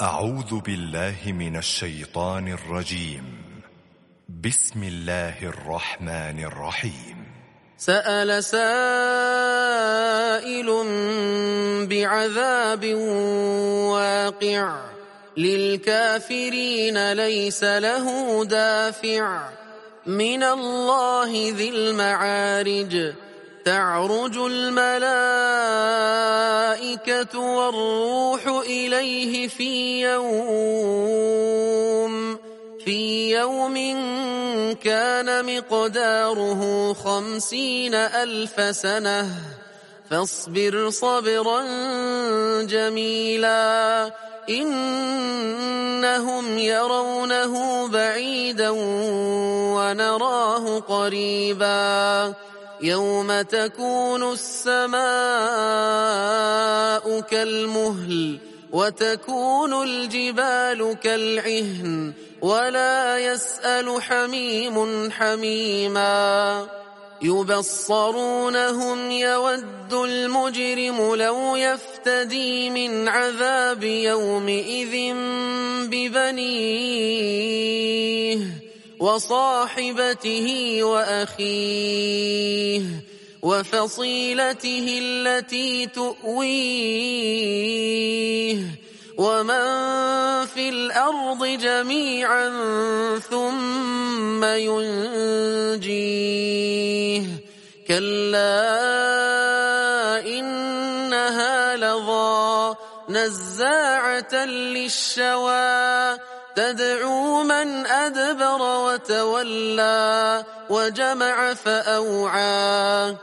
أعوذ بالله من الشيطان الرجيم. بسم الله الرحمن الرحيم. سأل سائل بعذاب واقع للكافرين ليس له دافع من الله ذي المعارج تعرج الملائكة والروح إليه في يوم كان مقداره 50,000 سنة فاصبر صبرا جميلا إنهم يرونه بعيدا ونراه قريبا يوم تكون السماء كالمهل وتكون الجبال كالعهن ولا يسأل حميم حميما يبصرونهم يود المجرم لو يفتدي من عذاب يومئذ ببنيه وصاحبته وأخيه وفصيلته التي تؤويه ومن في الأرض جميعا ثم ينجيه كلا إنها لظى نزاعة للشوى تدعو من أدبر وتولى وجمع فأوعى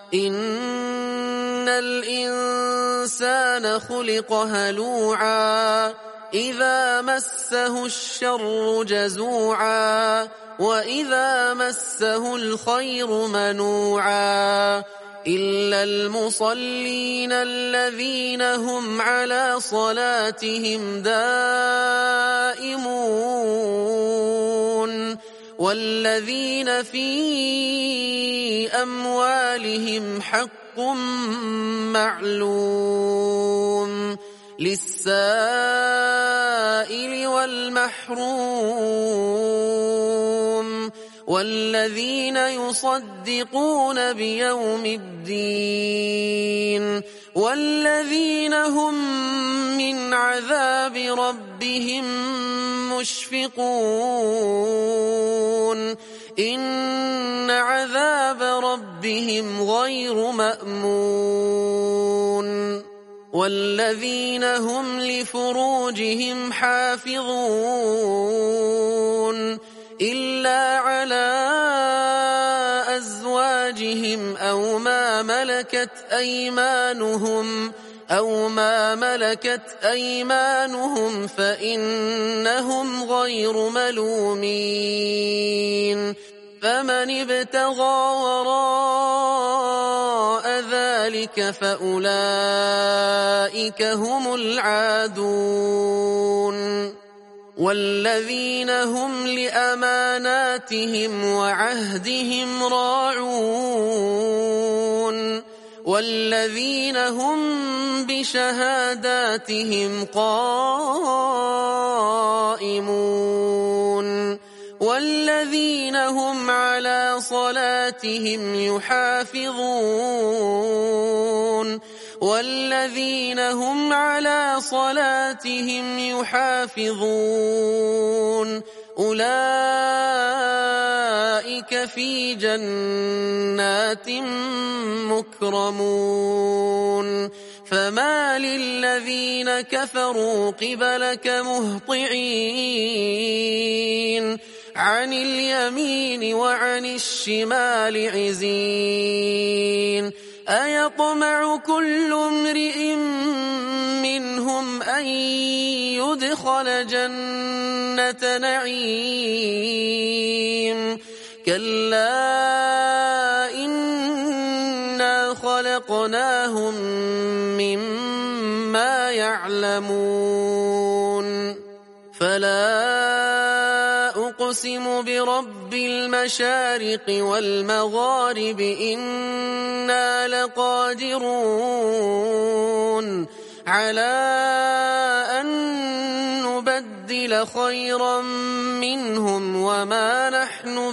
إن الإنسان خلق هلوعا إذا مسه الشر جزوعا وإذا مسه الخير منوعا إلا المصلين الذين هم على صلاتهم دائمون والذين في أموالهم حق معلوم للسائل والمحروم والذين يصدقون بيوم الدين والذين هم من عذاب ربهم مشفقون إن عذاب ربهم غير مأمون والذين هم لفروجهم حافظون إلا على أزواجهم أو ما ملكت أيمانهم فإنهم غير ملومين فمن ابتغى وراء ذلك فأولئك هم العادون والذين هم لأماناتهم وعهدهم راعون والذين هم بشهاداتهم قائمون والذين هم على صلاتهم يحافظون والذين هم على صلاتهم يحافظون أولئك في جنات مكرمون فما للذين كفروا قبلك مهطعين عن اليمين وعن الشمال عزين أيطمع كل امرئ منهم أن يدخل جنة نعيم كلا إنا خلقناهم مما يعلمون فلا أقسم برب المشارق والمغارب إنا لقادرون على أن نبدل خيرا منهم وما نحن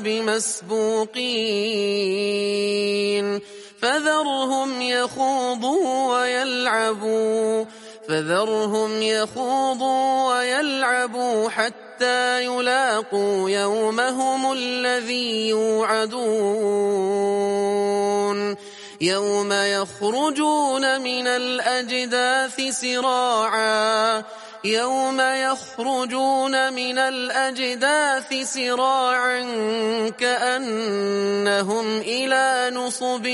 بمسبوقين فذرهم يخوضوا ويلعبوا حتى يلاقوا يومهم الذي يوعدون يوم يخرجون من الأجداث سراعا كأنهم إلى نصب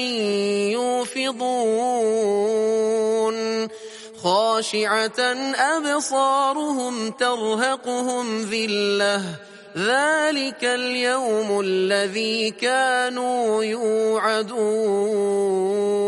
يوفضون خاشعة أبصارهم ترهقهم ذلة ذلك اليوم الذي كانوا يوعدون.